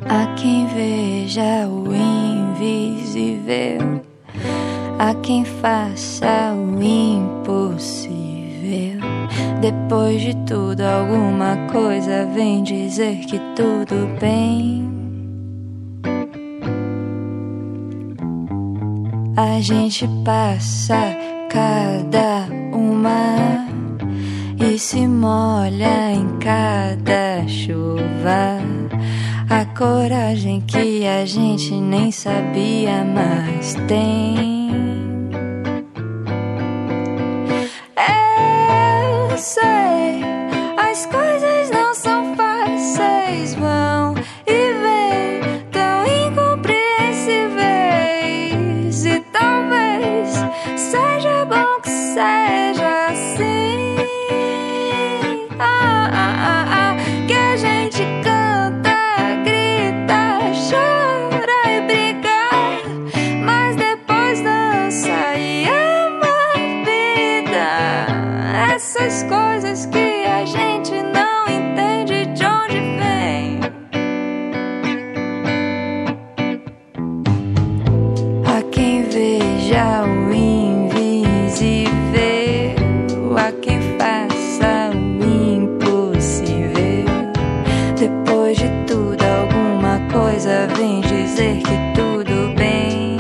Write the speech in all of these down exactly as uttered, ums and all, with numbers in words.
Há quem veja o invisível, há quem faça o impossível. Depois de tudo, alguma coisa vem dizer que tudo bem. A gente passa cada uma e se molha em cada chuva. A coragem que a gente nem sabia, mas tem. Eu sei, as coisas não são fáceis, vão e vêm, tão incompreensíveis. E talvez seja bom que seja assim. Ah, ah, ah, ah, que a gente canta, chora e briga, mas depois dança e ama a vida. Essas coisas que a gente não entende de onde vem. Há quem veja o invisível, há quem faça o impossível. Depois de tudo, alguma coisa vem dizer que tudo bem.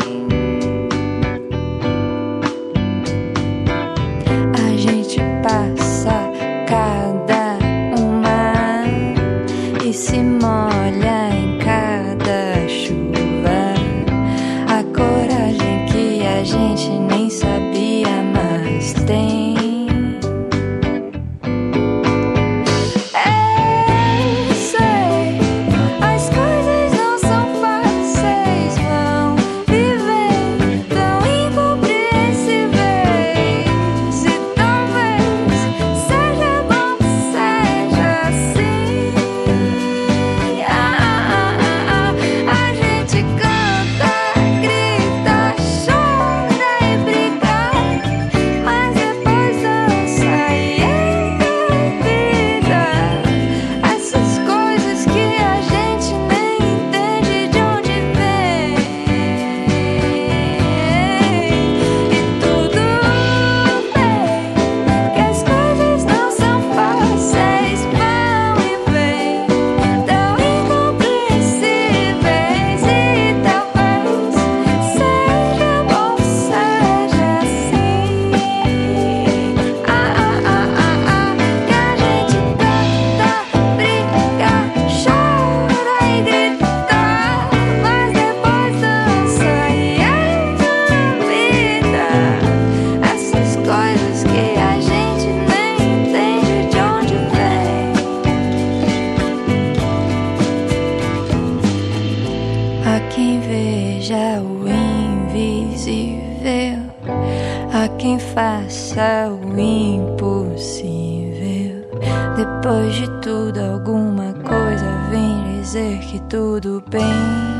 A gente passa cada uma e se molha em cada chuva. A coragem que a gente nem sabia, mas tem. Há quem veja o invisível, há quem faça o impossível. Depois de tudo, alguma coisa vem dizer que tudo bem.